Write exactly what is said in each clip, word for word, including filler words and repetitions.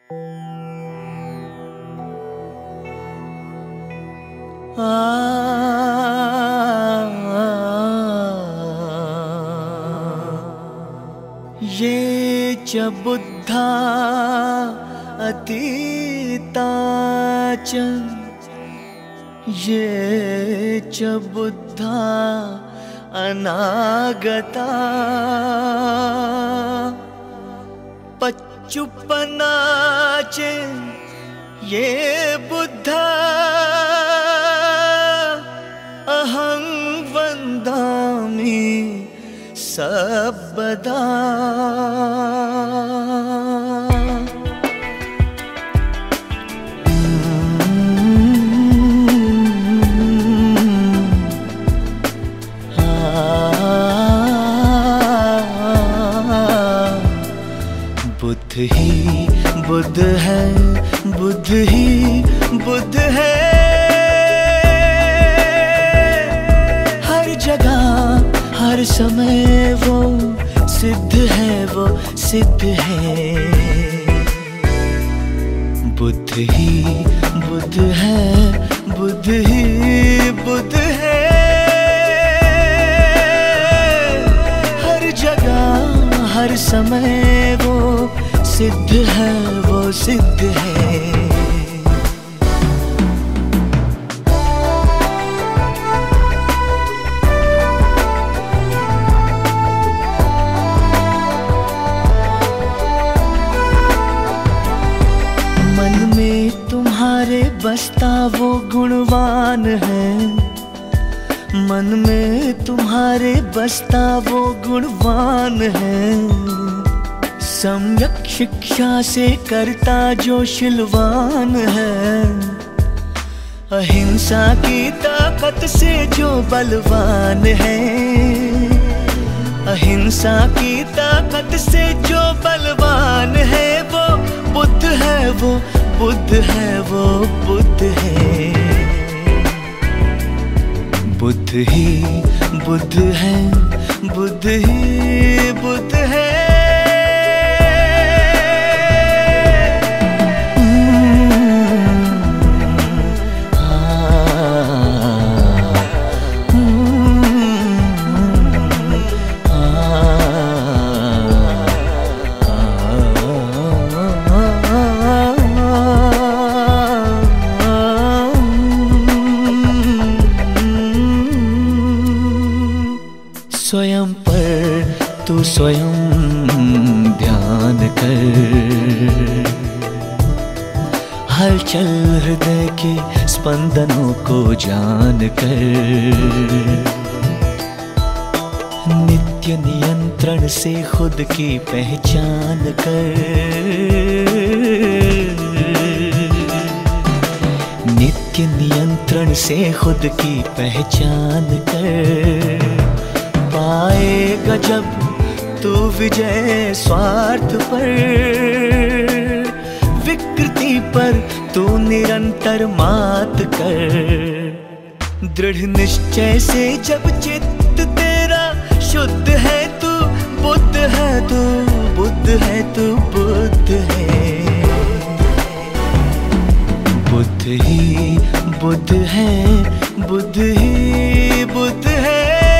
ये च बुद्धा अतीता च ये च बुद्धा अनागता पच्चुपन्ना च ये बुद्धा अहं वन्दामि सर्वदा। बुद्ध ही बुद्ध है, बुद्ध ही बुद्ध है, हर जगह हर समय वो सिद्ध है, वो सिद्ध है। बुद्ध ही बुद्ध है, बुद्ध ही बुद्ध है, हर जगह हर समय वो सिद्ध है, वो सिद्ध है। तुम्हारे बसता वो गुणवान है, मन में तुम्हारे बसता वो गुणवान है। सम्यक शिक्षा से करता जो शिलवान है, अहिंसा की ताकत से जो बलवान है, अहिंसा की ताकत से जो बलवान है, वो बुद्ध है, वो बुद्ध है, वो बुद्ध है। बुद्ध ही बुद्ध है, बुद्ध ही बुद्ध है, स्वयं पर तू स्वयं ध्यान कर, हलचल हृदय के स्पंदनों को जान कर, नित्य नियंत्रण से खुद की पहचान कर, नित्य नियंत्रण से खुद की पहचान कर। पाएगा जब तू विजय स्वार्थ पर, विकृति पर तू निरंतर मात कर। दृढ़ निश्चय से जब चित्त तेरा शुद्ध है, तू बुद्ध है, तू बुद्ध है, तू बुद्ध है। बुद्ध ही बुद्ध है, बुद्ध ही बुद्ध है,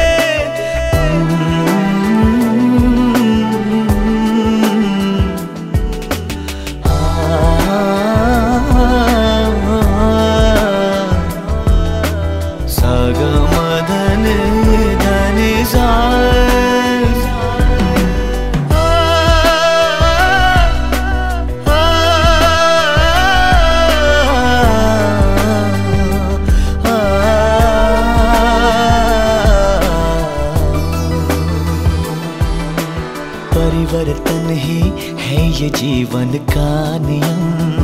परिवर्तन ही है ये जीवन का नियम,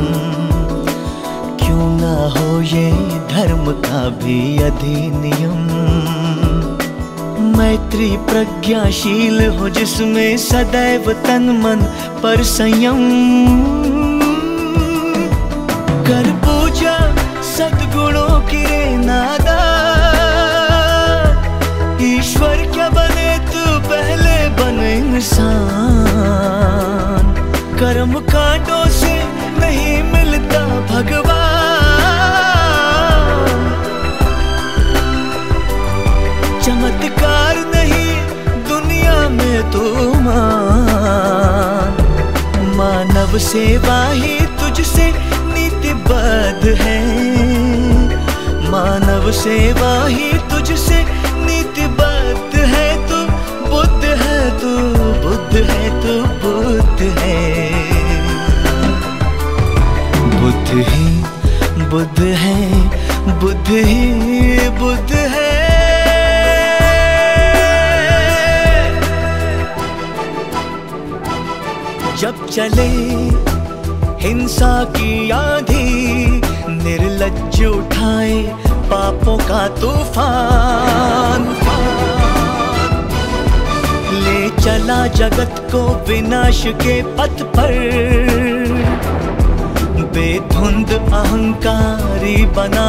क्यों ना हो ये धर्म का भी अधिनियम। मैत्री प्रज्ञाशील हो जिसमें सदैव तन मन पर संयम, कर पूजा सद्गुणों की रे नादा। ईश्वर क्या बने तू पहले बन इंसान, कर्म कांटों से न सेवा ही तुझसे नीतिबद्ध है, मानव सेवा ही तुझसे नीतिबद्ध है। तू बुद्ध है, तू बुद्ध है, तू बुद्ध है। बुद्ध ही बुद्ध है, बुद्ध ही बुद्ध है। जब चले हिंसा की आंधी, निर्लज्ज उठाए पापों का तूफान, ले चला जगत को विनाश के पथ पर, बेधुंद अहंकारी बना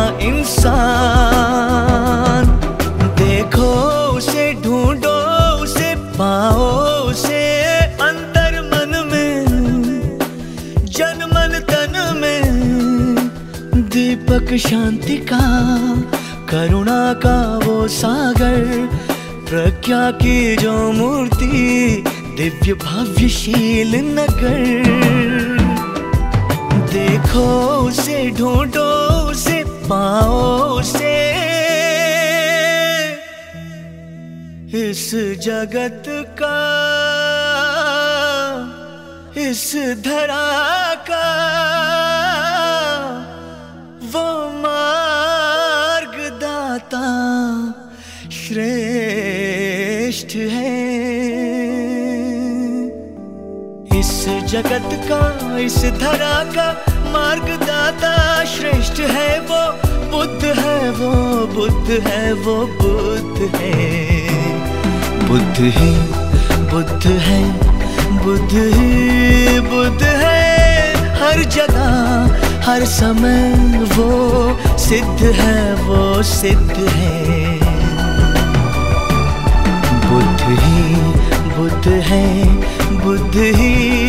इंसान। देखो उसे, ढूंढो उसे, पाओ उसे अंतर मन में, जन मन तन में। दीपक शांति का, करुणा का वो सागर, प्रज्ञा की जो मूर्ति, दिव्य भव्यशील नगर। देखो उसे, ढूंढो उसे, पाओ उसे इस जगत का, इस धरा का वो मार्गदाता श्रेष्ठ है। इस जगत का, इस धरा का मार्गदाता श्रेष्ठ है। वो बुद्ध है, वो बुद्ध है, वो बुद्ध है। बुद्ध ही बुद्ध है, बुद्ध ही बुद्ध है। हर जगह हर समय वो सिद्ध है, वो सिद्ध है। बुद्ध ही बुद्ध है, बुद्ध ही